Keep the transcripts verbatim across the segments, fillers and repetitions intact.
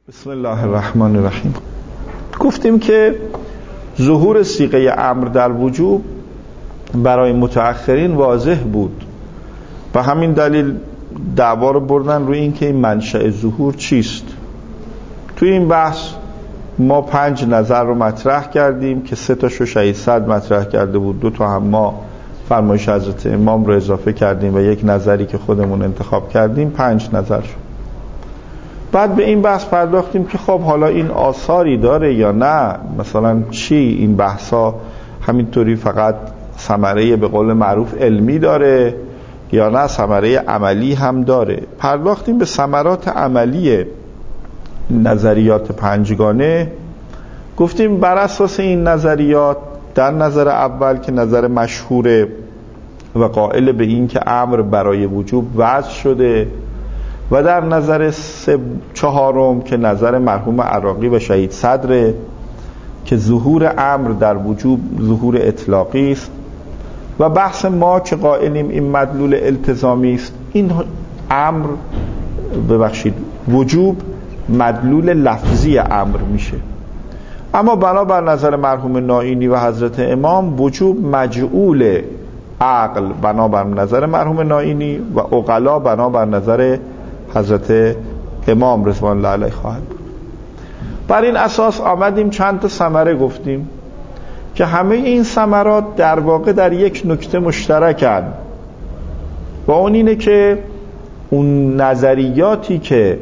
بسم الله الرحمن الرحیم. گفتیم که ظهور صیغه امر در وجوب برای متأخرین واضح بود و همین دلیل دعوا رو بردن روی این که این منشأ ظهور چیست. توی این بحث ما پنج نظر رو مطرح کردیم که سه تاشو شهید صدر مطرح کرده بود، دو تا هم ما فرمایش حضرت امام رو اضافه کردیم و یک نظری که خودمون انتخاب کردیم، پنج نظر شد. بعد به این بحث پرداختیم که خب حالا این آثاری داره یا نه، مثلا چی این بحثا همینطوری فقط ثمره به قول معروف علمی داره یا نه ثمره عملی هم داره. پرداختیم به ثمرات عملی نظریات پنجگانه. گفتیم بر اساس این نظریات در نظر اول که نظر مشهوره و قائل به این که امر برای وجوب وضع شده و در نظر چهارم که نظر مرحوم عراقی و شهید صدره که ظهور امر در وجوب ظهور اطلاقی است و بحث ما که قائلیم این مدلول التزامی است. این امر ببخشید وجوب مدلول لفظی امر میشه، اما بنابر نظر مرحوم نائینی و حضرت امام وجوب مجعول عقل بنابر نظر مرحوم نائینی و عقلا بنابر نظر حضرت امام رضوان الله علیه خواهد بود. بر این اساس آمدیم چند تا ثمره گفتیم که همه این ثمرات در واقع در یک نکته مشترکن و اون اینه که اون نظریاتی که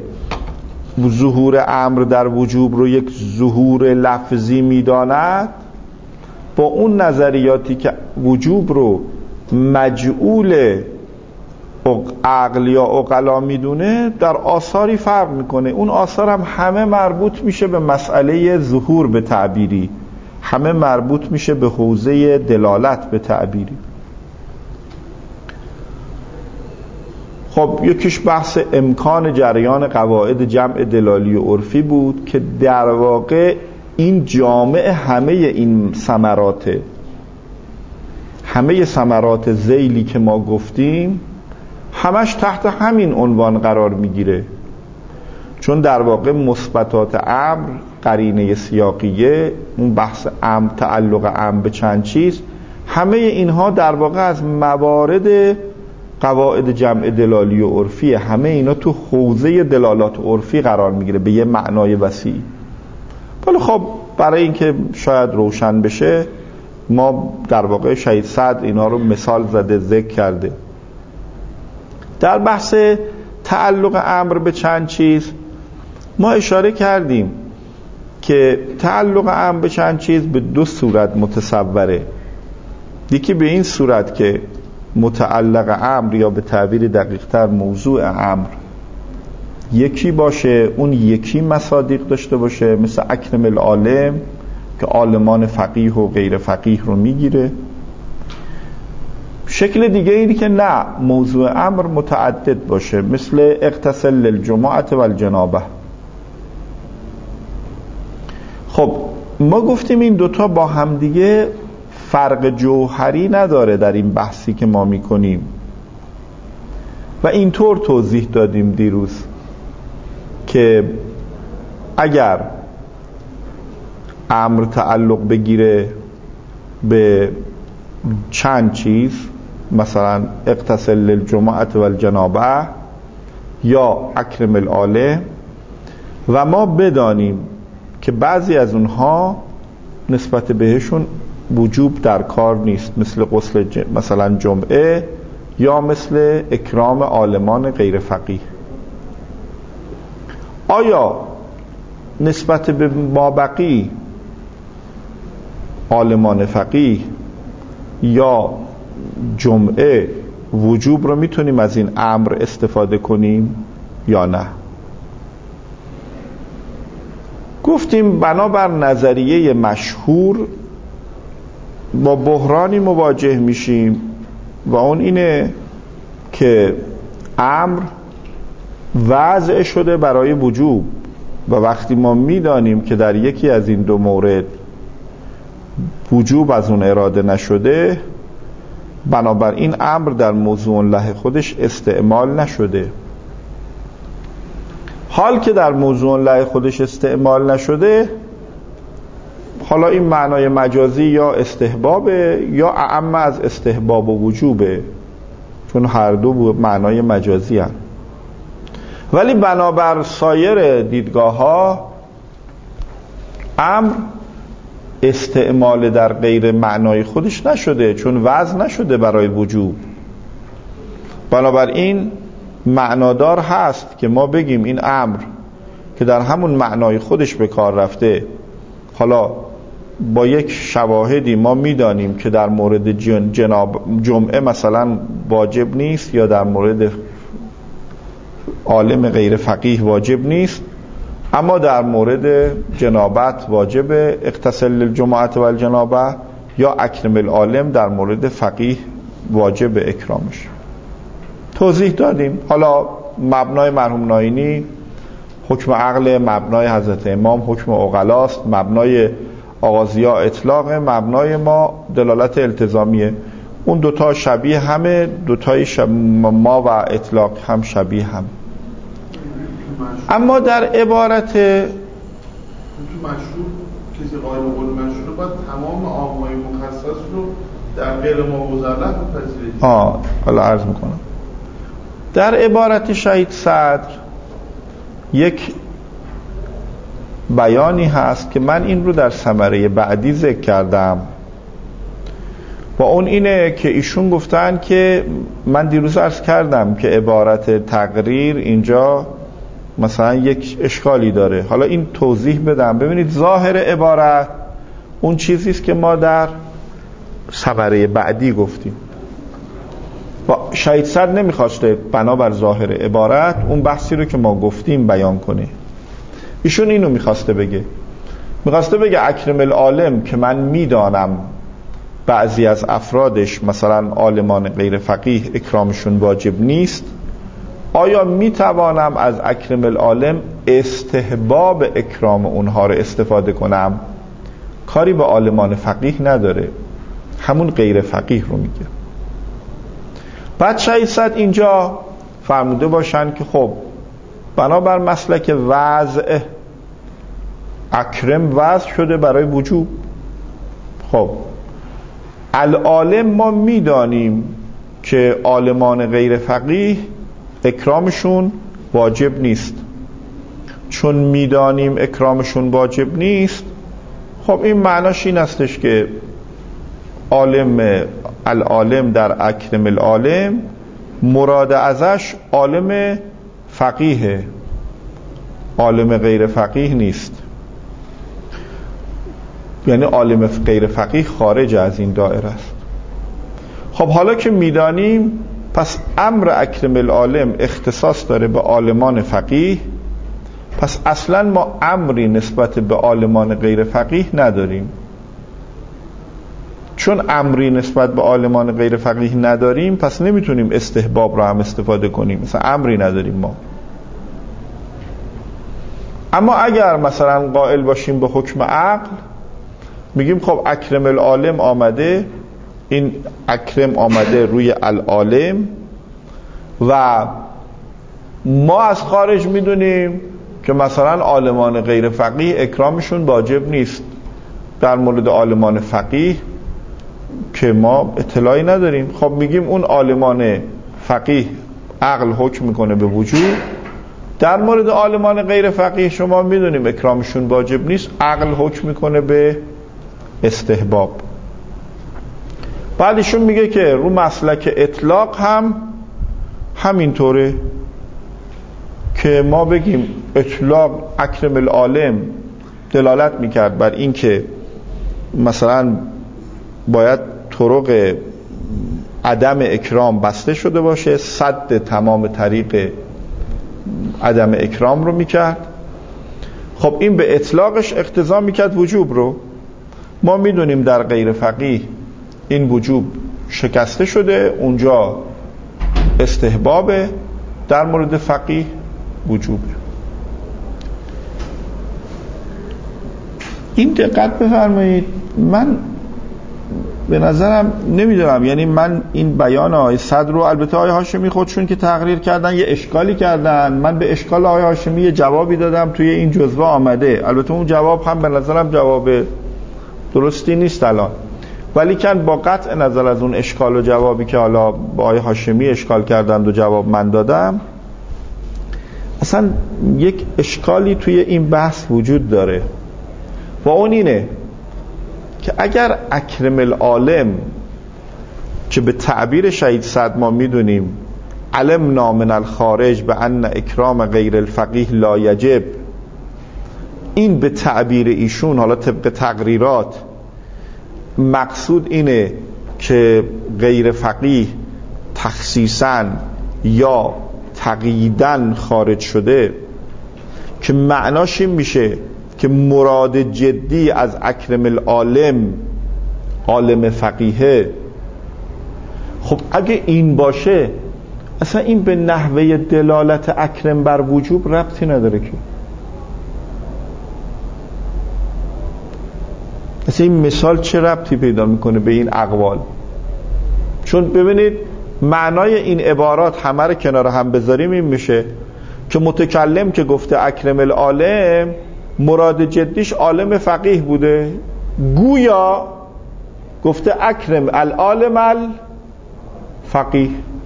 ظهور امر در وجوب رو یک ظهور لفظی میداند با اون نظریاتی که وجوب رو مجعول عقل یا عقلا میدونه در آثاری فرق میکنه. اون آثار هم همه مربوط میشه به مسئله ظهور به تعبیری، همه مربوط میشه به حوزه دلالت به تعبیری. خب یکیش بحث امکان جریان قواعد جمع دلالی و عرفی بود که در واقع این جامع همه این ثمراته، همه ثمرات ذیلی که ما گفتیم همش تحت همین عنوان قرار میگیره، چون در واقع مثبتات امر قرینه سیاقیه، اون بحث امر تعلق امر به چند چیز، همه اینها در واقع از موارد قواعد جمع دلالی و عرفی، همه اینا تو حوزه دلالات عرفی قرار میگیره به یه معنای وسیع. ولی خب برای اینکه شاید روشن بشه ما در واقع شهید صدر اینا رو مثال زده ذکر کرده. در بحث تعلق امر به چند چیز ما اشاره کردیم که تعلق امر به چند چیز به دو صورت متصوره. یکی به این صورت که متعلق امر یا به تعبیر دقیق‌تر موضوع امر یکی باشه، اون یکی مصادیق داشته باشه، مثل اکرم العالم که عالمان فقیه و غیر فقیه رو میگیره. شکل دیگه اینی که نه، موضوع امر متعدد باشه، مثل اغتسل للجمعة والجنابه. خب ما گفتیم این دوتا با همدیگه فرق جوهری نداره در این بحثی که ما میکنیم و اینطور توضیح دادیم دیروز که اگر امر تعلق بگیره به چند چیز، مثلا اغتسل للجمعة والجنابه یا اکرم العالم، و ما بدانیم که بعضی از اونها نسبت بهشون وجوب در کار نیست، مثل غسل ج... مثلا جمعه یا مثل اکرام عالمان غیر فقیه، آیا نسبت به مابقی عالمان فقیه یا جمعه وجوب رو میتونیم از این امر استفاده کنیم یا نه؟ گفتیم بنابر نظریه مشهور با بحرانی مواجه میشیم و اون اینه که امر وضع شده برای وجوب و وقتی ما میدانیم که در یکی از این دو مورد وجوب از اون اراده نشده، بنابراین امر در موضوع له خودش استعمال نشده. حال که در موضوع لای خودش استعمال نشده، حالا این معنای مجازی یا استحبابه یا اعم از استحباب و وجوبه، چون هر دو معنای مجازی هست. ولی بنابر سایر دیدگاه ها امر استعمال در غیر معنای خودش نشده، چون وضع نشده برای وجوب. بنابراین معنادار هست که ما بگیم این امر که در همون معنای خودش به کار رفته، حالا با یک شواهدی ما میدانیم که در مورد جن جناب جمعه مثلا واجب نیست، یا در مورد عالم غیر فقیه واجب نیست، اما در مورد جنابت واجب اغتسل الجمعه و الجنابه، یا اکرم العالم در مورد فقیه واجب اکرامش. توضیح دادیم. حالا مبنای مرحوم ناینی حکم عقل، مبنای حضرت امام حکم عقلاست، مبنای آغازیا اطلاق، مبنای ما دلالت التزامیه. اون دوتا شبیه همه، دوتای شب... ما و اطلاق هم شبیه هم. اما در عبارت تو مشروع کسی قائل به قول مشروع باید تمام عامای مخصص رو در غیر ما مزلف بپذیرید. آه حالا عرض میکنم. در عبارت شهید صدر یک بیانی هست که من این رو در ثمره بعدی ذکر کردم، و اون اینه که ایشون گفتن که من دیروز عرض کردم که عبارت تقریر اینجا مثلا یک اشکالی داره. حالا این توضیح بدم. ببینید ظاهر عبارت اون چیزیست که ما در ثمره بعدی گفتیم، و شهید صدر نمیخواسته بنابر ظاهر عبارت اون بحثی رو که ما گفتیم بیان کنه. ایشون اینو میخواسته بگه، میخواسته بگه اکرم العالم که من میدانم بعضی از افرادش مثلا عالمان غیر فقیه اکرامشون واجب نیست، آیا میتوانم از اکرم العالم استحباب اکرام اونها رو استفاده کنم؟ کاری به عالمان فقیه نداره، همون غیر فقیه رو میگه. بعد شهید صدر اینجا فرموده باشن که خب بنابر مسلک وضع اکرم وضع شده برای وجوب. خب العالم ما میدانیم که عالمان غیر فقیه اکرامشون واجب نیست. چون میدانیم اکرامشون واجب نیست، خب این معناش این استش که عالم العالم در اکرم العالم مراد ازش عالم فقیه، عالم غیر فقیه نیست. یعنی عالم غیر فقیه خارج از این دایره است. خب حالا که میدانیم پس امر اکرم العالم اختصاص داره به عالمان فقیه، پس اصلا ما امری نسبت به عالمان غیر فقیه نداریم. چون امری نسبت به عالمان غیر فقیه نداریم، پس نمیتونیم استحباب را هم استفاده کنیم، مثلا امری نداریم ما. اما اگر مثلا قائل باشیم به حکم عقل، میگیم خب اکرم العالم آمده، این اکرم آمده روی العالم، و ما از خارج میدونیم که مثلا عالمان غیر فقیه اکرامشون واجب نیست. در مورد عالمان فقیه که ما اطلاعی نداریم، خب میگیم اون عالمان فقیه عقل حکم میکنه به وجوب، در مورد عالمان غیر فقیه شما میدونیم اکرامشون واجب نیست، عقل حکم میکنه به استحباب. بعدشون میگه که رو مسلک اطلاق هم همینطوره که ما بگیم اطلاق اکرم العالم دلالت میکرد بر این که مثلا باید طرق عدم اکرام بسته شده باشه، سد تمام طریق عدم اکرام رو میکرد. خب این به اطلاقش اقتضا میکرد وجوب رو. ما میدونیم در غیر فقیه این وجوب شکسته شده، اونجا استحبابه، در مورد فقیه وجوبه. این دقت بفرمایید، من به نظرم نمیدونم، یعنی من این بیان آقای صدر رو، البته آقای هاشمی خودشون که تقریر کردن یه اشکالی کردن، من به اشکال آقای هاشمی یه جوابی دادم توی این جزوه آمده، البته اون جواب هم به نظرم جواب درستی نیست الان، ولی کن با قطع نظر از اون اشکال و جوابی که حالا با آقای هاشمی اشکال کردند و جواب من دادم، اصلا یک اشکالی توی این بحث وجود داره و اون اینه که اگر اکرم العالم که به تعبیر شهید صدر ما میدونیم علمنا من الخارج به ان اکرام غیر الفقیه لا یجب، این به تعبیر ایشون حالا طبق تقریرات مقصود اینه که غیر فقیه تخصیصاً یا تقییداً خارج شده، که معناش این میشه که مراد جدی از اکرم العالم عالم فقیه. خب اگه این باشه اصلا این به نحوه دلالت اکرم بر وجوب ربطی نداره که، اصلا این مثال چه ربطی پیدا میکنه به این اقوال؟ چون ببینید معنای این عبارات همه رو کنار هم بذاریم این میشه که متکلم که گفته اکرم العالم مراد جدیش عالم فقیه بوده، گویا گفته اکرم العالم الفقیه.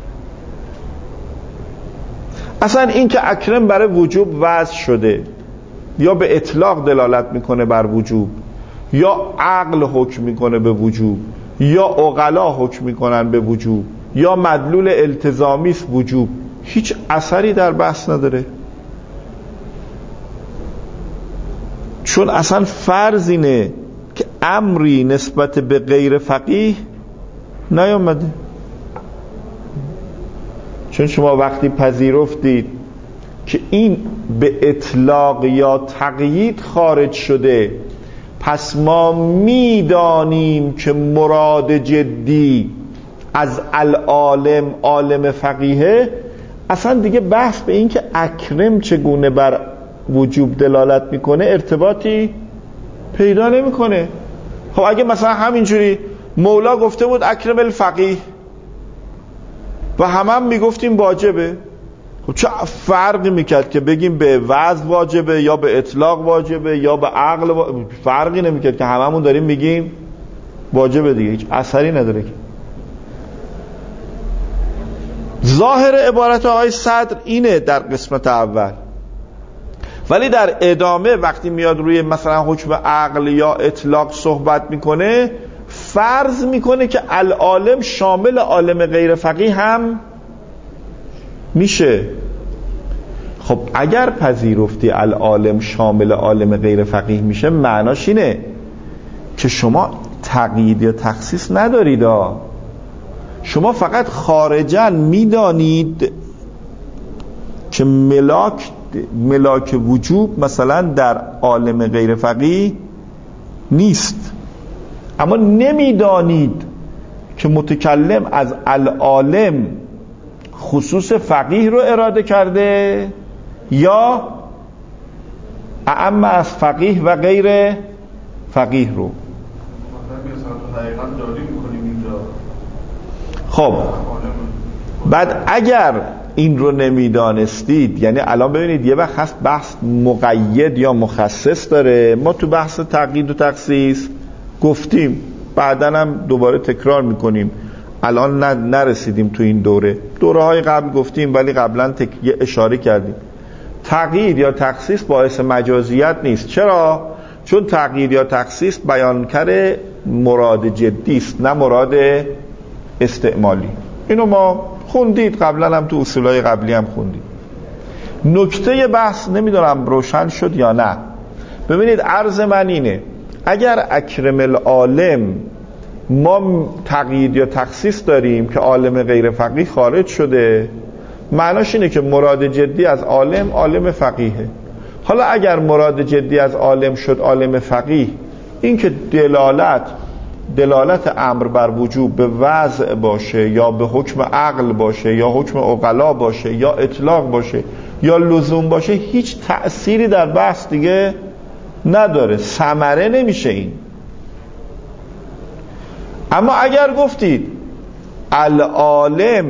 اصلا این که اکرم برای وجوب وضع شده یا به اطلاق دلالت میکنه بر وجوب، یا عقل حکم میکنه به وجوب، یا عقلا حکم میکنن به وجوب، یا مدلول التزامی است وجوب، هیچ اثری در بحث نداره، چون اصلا فرض اینه که امری نسبت به غیر فقیه نیامده. چون شما وقتی پذیرفتید که این به اطلاق یا تقیید خارج شده، پس ما میدانیم که مراد جدی از العالم عالم فقیه، اصلا دیگه بحث به این که اکرم چگونه بر وجوب دلالت میکنه ارتباطی پیدا نمیکنه. خب اگه مثلا همینجوری مولا گفته بود اکرم الفقیه و همه هم میگفتیم واجبه، خب چه فرقی میکرد که بگیم به وضع واجبه یا به اطلاق واجبه یا به عقل واجبه؟ فرقی نمیکرد که هممون داریم میگیم واجبه دیگه، هیچ اثری نداره. که ظاهر عبارت آقای صدر اینه در قسمت اول، ولی در ادامه وقتی میاد روی مثلا حکم عقل یا اطلاق صحبت میکنه، فرض میکنه که العالم شامل عالم غیر فقیه هم میشه. خب اگر پذیرفتی العالم شامل عالم غیر فقیه میشه، معناش اینه که شما تقیید یا تخصیص ندارید، شما فقط خارجاً میدانید که ملاک ملاک وجوب مثلا در عالم غیر فقیه نیست، اما نمیدانید که متکلم از العالم خصوص فقیه رو اراده کرده یا اعم از فقیه و غیر فقیه رو. خب بعد اگر این رو نمیدانستید، یعنی الان ببینید یه وقت هست بحث مقید یا مخصص داره، ما تو بحث تقیید و تخصیص گفتیم، بعدن هم دوباره تکرار میکنیم، الان نرسیدیم تو این دوره، دوره های قبل گفتیم ولی قبلا تک... اشاره کردیم. تقیید یا تخصیص باعث مجازیت نیست. چرا؟ چون تقیید یا تخصیص بیانگر مراد جدی است، نه مراد استعمالی. اینو ما خوندید قبلا هم تو اصولای قبلی هم خوندید. نکته بحث نمیدونم روشن شد یا نه. ببینید عرض من اینه، اگر اکرم العالم ما تقیید یا تخصیص داریم که عالم غیر فقیه خارج شده، معناش اینه که مراد جدی از عالم عالم فقیهه. حالا اگر مراد جدی از عالم شد عالم فقیه، این که دلالت دلالت امر بر وجوب به وضع باشه یا به حکم عقل باشه یا حکم عقلا باشه یا اطلاق باشه یا لزوم باشه، هیچ تأثیری در بحث دیگه نداره، ثمره نمیشه این. اما اگر گفتید العالم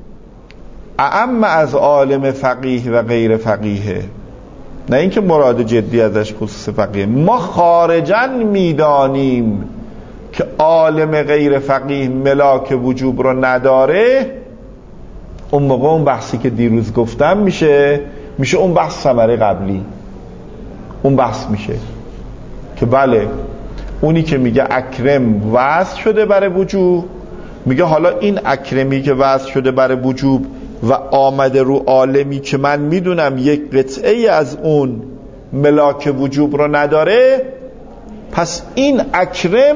اعم از عالم فقیه و غیر فقیه، نه اینکه مراد جدی ازش خصوص فقیه، ما خارجاً میدانیم که عالم غیر فقیه ملاک وجوب رو نداره، اون موقع اون بحثی که دیروز گفتم میشه میشه اون بحث ثمره قبلی. اون بحث میشه که بله اونی که میگه اکرم وضع شده برای وجوب، میگه حالا این اکرمی که وضع شده برای وجوب و آمده رو عالمی که من میدونم یک قطعه از اون ملاک وجوب رو نداره، پس این اکرم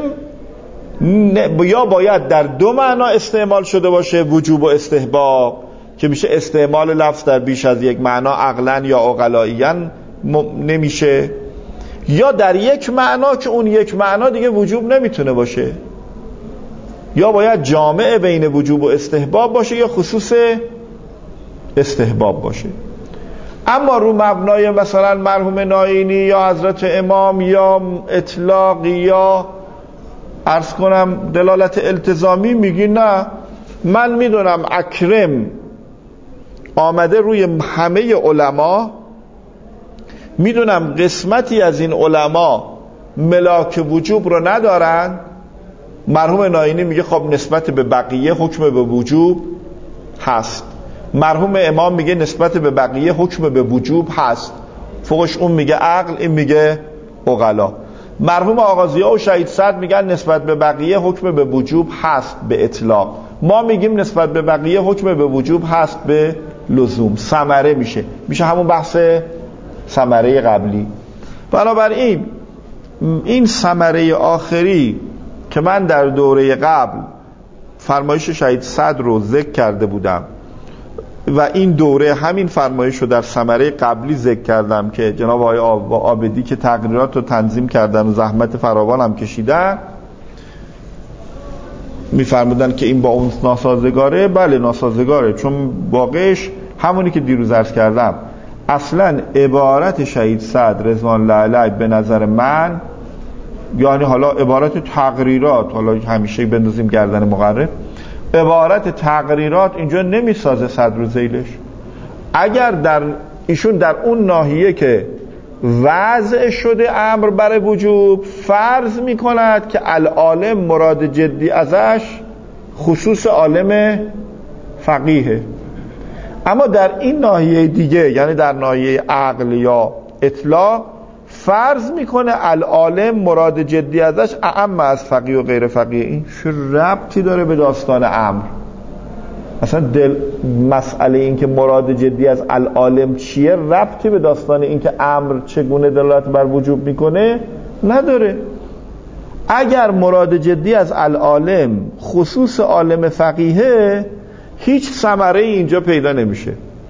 یا باید در دو معنا استعمال شده باشه، وجوب و استحباب، که میشه استعمال لفظ در بیش از یک معنا عقلاً یا عقلائیاً نمیشه، یا در یک معنا که اون یک معنا دیگه وجوب نمیتونه باشه، یا باید جامع بین وجوب و استحباب باشه یا خصوص استحباب باشه. اما رو مبنای مثلا مرحوم ناینی یا حضرت امام یا اطلاق یا عرض کنم دلالت التزامی میگی نه، من میدونم اکرم آمده روی همه علما، میدونم قسمتی از این علما ملاک وجوب رو ندارن. مرحوم ناینی میگه خب نسبت به بقیه حکم به وجوب هست، مرحوم امام میگه نسبت به بقیه حکم به وجوب هست، فوقش اون میگه عقل، این میگه عقلا. مرحوم آغازی‌ها و شهید صدر میگن نسبت به بقیه حکم به وجوب هست به اطلاق، ما میگیم نسبت به بقیه حکم به وجوب هست به لزوم. ثمره میشه میشه همون بحث ثمره قبلی. بنابراین این ثمره آخری که من در دوره قبل فرمایش شهید صدر رو ذکر کرده بودم و این دوره همین فرمایش رو در ثمره قبلی ذکر کردم که جناب آقای عابدی که تقریرات رو تنظیم کردن و زحمت فراوان هم کشیدن میفرمودن که این با اون ناسازگاره. بله ناسازگاره، چون واقعش همونی که دیروز عرض کردم، اصلا عبارت شهید صدر رضوان الله علیه به نظر من، یعنی حالا عبارت تقریرات، حالا همیشه بندازیم گردن مقرر، عبارت تقریرات اینجا نمیسازه صدر و ذیلش. اگر در ایشون در اون ناحیه که وضع شده امر برای وجوب فرض میکند که العالم مراد جدی ازش خصوص عالم فقیه، اما در این ناحیه دیگه یعنی در ناحیه عقل یا اطلاق فرض میکنه العالم مراد جدی ازش اعم از فقیه و غیر فقیه. این چه ربطی داره به داستان امر؟ اصلا دل مسئله این که مراد جدی از العالم چیه ربطی به داستان این که امر چگونه دلالت بر وجوب میکنه نداره. اگر مراد جدی از العالم خصوص عالم فقیه، هیچ ثمره اینجا پیدا نمیشه.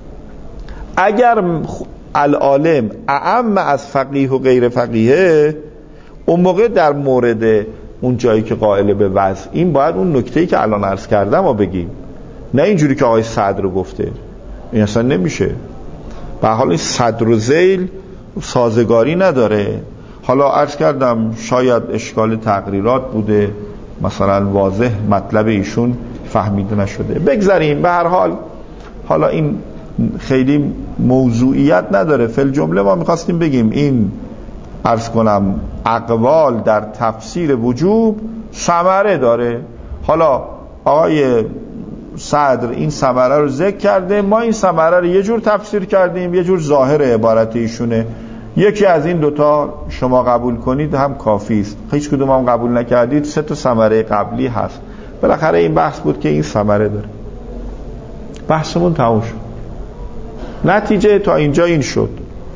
اگر العالم اعم از فقیه و غیر فقیه، اون موقع در مورد اون جایی که قائل به وضع، این باید اون نکته‌ای که الان عرض کردم و بگیم، نه اینجوری که آقای صدر رو گفته. این اصلا نمیشه. به حال این صدر و ذیل سازگاری نداره. حالا عرض کردم شاید اشکال تقریرات بوده، مثلا واضح مطلب ایشون فهمیده نشده. بگذاریم. به هر حال حالا این خیلی موضوعیت نداره. فی الجمله ما میخواستیم بگیم این عرض کنم اقوال در تفسیر وجوب ثمره داره. حالا آقای صدر این ثمره رو ذکر کرده، ما این ثمره رو یه جور تفسیر کردیم، یه جور ظاهر عبارت ایشونه. یکی از این دوتا شما قبول کنید هم کافی است، هیچ کدوم هم قبول نکردید سه تا ثمره قبلی هست. بالاخره این بحث بود که این ثمره داره. بحثمون تموم شد. نتیجه تا اینجا این شد.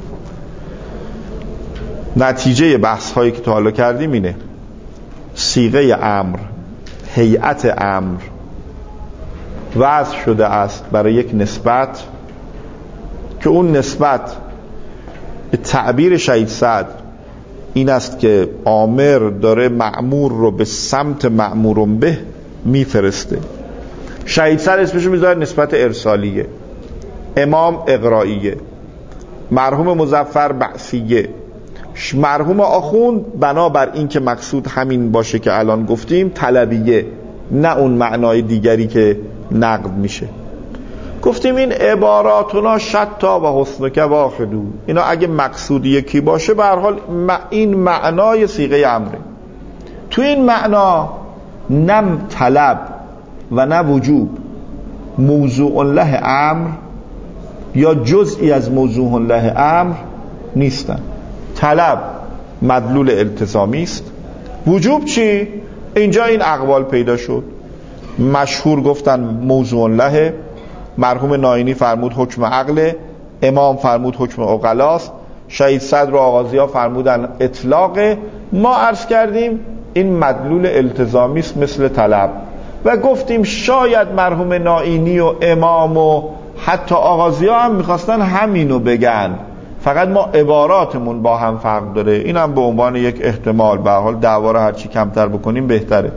نتیجه بحث هایی که تا حالا کردیم اینه: صیغه امر، هیئت امر وضع شده است برای یک نسبت که اون نسبت به تعبیر شهید صدر این است که آمر داره مأمور رو به سمت مأمورون به میفرسته. شهید صدر اسمشو میذاره نسبت ارسالیه، امام اقرائیه، مرحوم مظفر بعثیه، مرحوم آخوند بنابر این که مقصود همین باشه که الان گفتیم طلبیه، نه اون معنای دیگری که نقد میشه. گفتیم این عباراتنا شتا و حسنک واحدو، اینا اگه مقصود یکی باشه به هر حال این معنای صیغه امره. تو این معنا نه طلب و نه وجوب موضوع له امر یا جزئی از موضوع له امر نیستن. طلب مدلول التزامی است. وجوب چی؟ اینجا این اقوال پیدا شد. مشهور گفتن موضوع له، مرحوم ناینی فرمود حکم عقل، امام فرمود حکم عقلاست، شهید صدر و آغازی‌ها فرمودن اطلاق. ما عرض کردیم این مدلول التزامی است مثل طلب و گفتیم شاید مرحوم ناینی و امام و حتی آغازی‌ها هم میخواستن همینو بگن، فقط ما عباراتمون با هم فرق داره. این هم به عنوان یک احتمال، به هر حال دعوا رو هرچی کمتر بکنیم بهتره.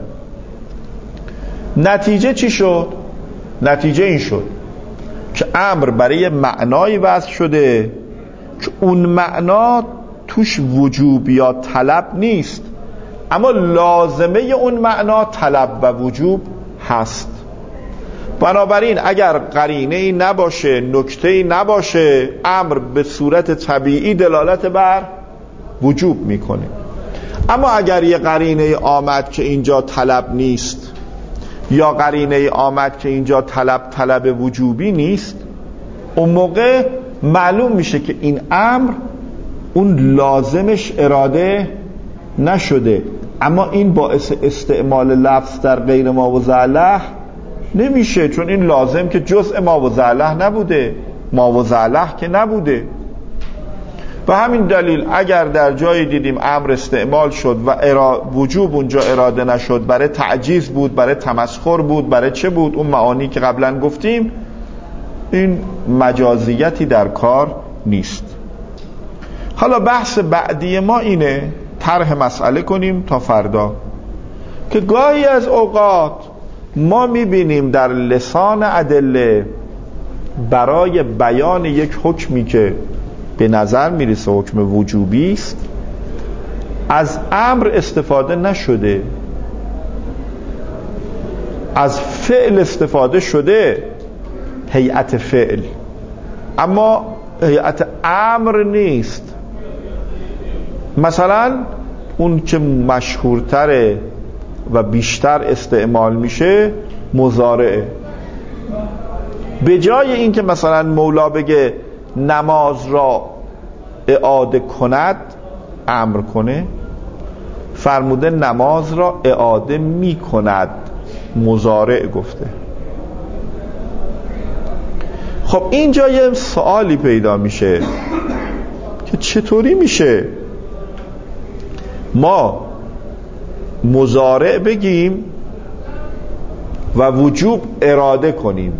نتیجه چی شد؟ نتیجه این شد که امر برای معنای وضع شده که اون معنا توش وجوب یا طلب نیست، اما لازمه اون معنا طلب و وجوب هست. بنابراین اگر قرینه ای نباشه، نکته ای نباشه، امر به صورت طبیعی دلالت بر وجوب میکنه. اما اگر یه قرینه ای آمد که اینجا طلب نیست یا قرینه ای آمد که اینجا طلب طلب وجوبی نیست، اون موقع معلوم میشه که این امر اون لازمش اراده نشده، اما این باعث استعمال لفظ در غیر ما و زعله نمیشه، چون این لازم که جزء ما و زعله نبوده، ما و زعله که نبوده. و همین دلیل اگر در جایی دیدیم امر استعمال شد و ارا... وجوب اونجا اراده نشد، برای تعجیز بود، برای تمسخر بود، برای چه بود، اون معانی که قبلا گفتیم، این مجازیتی در کار نیست. حالا بحث بعدی ما اینه، طرح مسئله کنیم تا فردا، که گاهی از اوقات ما میبینیم در لسان ادله برای بیان یک حکمی که به نظر میرسه حکم وجوبی است از امر استفاده نشده، از فعل استفاده شده، هیئت فعل، اما هیئت امر نیست. مثلا اون که مشهورتره و بیشتر استعمال میشه مضارعه. به جای این که مثلا مولا بگه نماز را اعاده کند، امر کنه، فرموده نماز را اعاده می کند، مضارع گفته. خب اینجا یه سوالی پیدا میشه که چطوری میشه ما مضارع بگیم و وجوب اراده کنیم،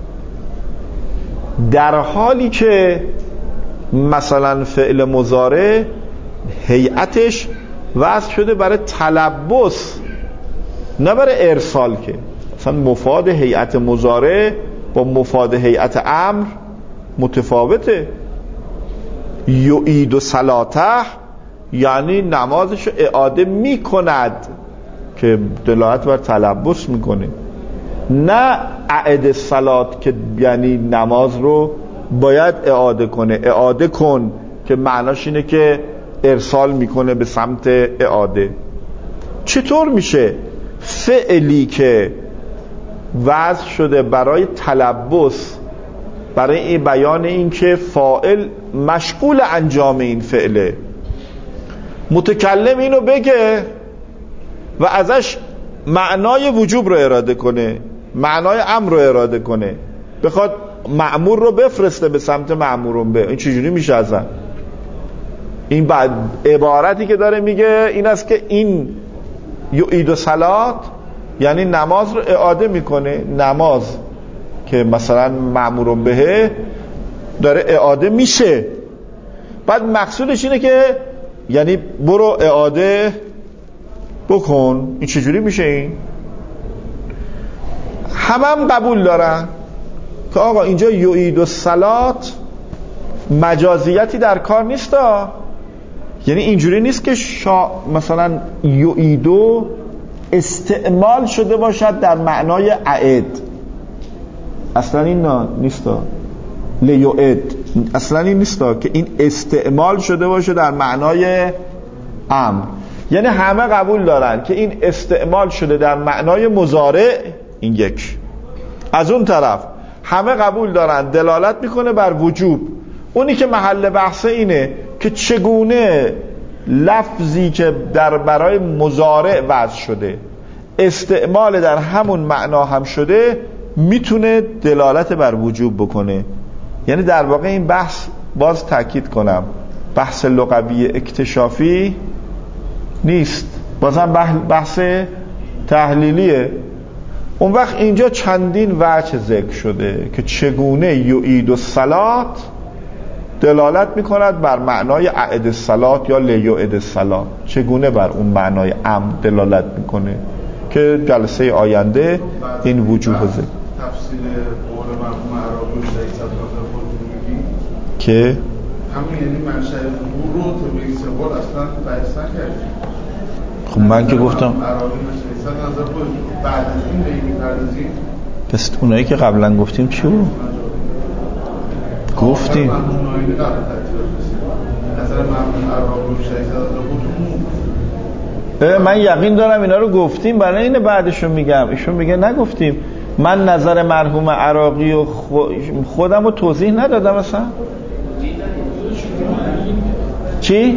در حالی که مثلا فعل مضارع هیئتش وضع شده برای تلبس نه برای ارسال، که مثلا مفاد هیئت مضارع با مفاد هیئت امر متفاوته. یعید و صلاته یعنی نمازش اعاده می کند که دلالت بر تلبس میکنه، نه اعد صلات که یعنی نماز رو باید اعاده کنه، اعاده کن که معناش اینه که ارسال میکنه به سمت اعاده. چطور میشه فعلی که وضع شده برای تلبس، برای این بیان این که فاعل مشغول انجام این فعله، متکلم اینو بگه و ازش معنای وجوب رو اراده کنه، معنای امر رو اراده کنه، بخواد مأمور رو بفرسته به سمت مأمورون به، این چجوری میشه ازن؟ این بعد عبارتی که داره میگه این است که این یعید و صلات یعنی نماز رو اعاده میکنه، نماز که مثلا مأمورون بهه داره اعاده میشه، بعد مقصودش اینه که یعنی برو اعاده بکن. این چجوری میشه؟ این همه هم قبول دارن که آقا اینجا یعید و صلات مجازیتی در کار نیست، یعنی اینجوری نیست که شا مثلا یعیدو استعمال شده باشد در معنای اعد، اصلا این نه نیست. لیعد اصلا این نیست که این استعمال شده باشه در معنای امر. یعنی همه قبول دارن که این استعمال شده در معنای مضارع، این یک. از اون طرف همه قبول دارن دلالت میکنه بر وجوب. اونی که محل بحث اینه که چگونه لفظی که در برای مضارع وضع شده استعمال در همون معنا هم شده میتونه دلالت بر وجوب بکنه. یعنی در واقع این بحث، باز تاکید کنم، بحث لغوی اکتشافی نیست، بازم بحث تحلیلیه. اون وقت اینجا چندین وجه ذکر شده که چگونه یعید الصلات دلالت میکند بر معنای اعد الصلات یا لیعد الصلات، چگونه بر اون معنای امر دلالت میکنه که جلسه آینده این وجوه ذکر. تفسیر قول مرحوم عراقی و شهید صدراعظم خودتون که همین یعنی منشأ ظهور رو تو به این سه قول اصلا بحث نکردیم. خب من که گفتم عراقی و شهید صدراعظم خودتون بعد از این به این می‌پردازیم. پس اونایی که قبلا گفتیم چی بود؟ گفتیم نظر مرحوم عراقی و شهید صدراعظم خودتون من یقین دارم اینا رو گفتیم، برای اینه بعدشو میگم. ایشون میگه نگفتیم. من نظر مرحوم عراقی و خودم رو توضیح ندادم اصلا. چی؟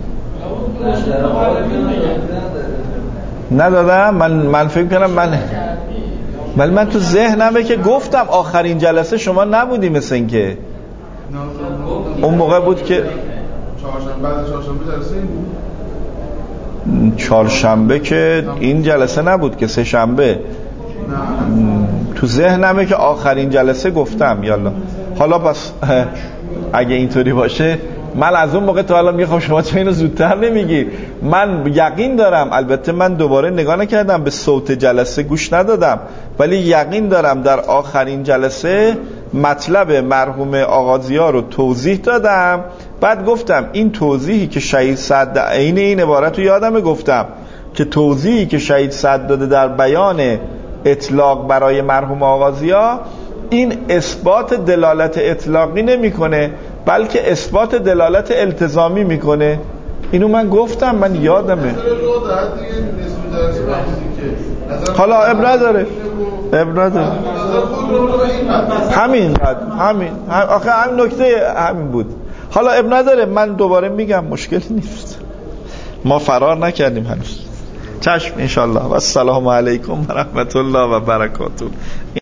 ندادم. من من فکر کنم من ولی من تو ذهنمه که گفتم آخرین جلسه شما نبودی، مثل این که اون موقع بود که چهارشنبه بعد چهارشنبه جلسه این بود. چهارشنبه که این جلسه نبود که، سه شنبه. تو ذهنمه که آخرین جلسه گفتم. یالا حالا پس اگه اینطوری باشه من از اون موقع تا حالا میخوام شما چه اینو زودتر نمیگی. من یقین دارم، البته من دوباره نگاه نکردم، به صوت جلسه گوش ندادم، ولی یقین دارم در آخرین جلسه مطلب مرحوم آغازی‌ها رو توضیح دادم. بعد گفتم این توضیحی که شهید صد عین این عبارت رو یادمه گفتم که توضیحی که شهید صد داده در بیان اطلاق برای مرحوم آغازی‌ها این اثبات دلالت اطلاقی نمی‌کنه، بلکه اثبات دلالت التزامی میکنه. اینو من گفتم، من یادمه. حالا اب نداره اب نداره همین همین آخه همین نکته همین بود. حالا اب نداره، من دوباره میگم، مشکلی نیست، ما فرار نکردیم هنوز. چشم انشالله. و السلام علیکم و رحمت الله و برکاته.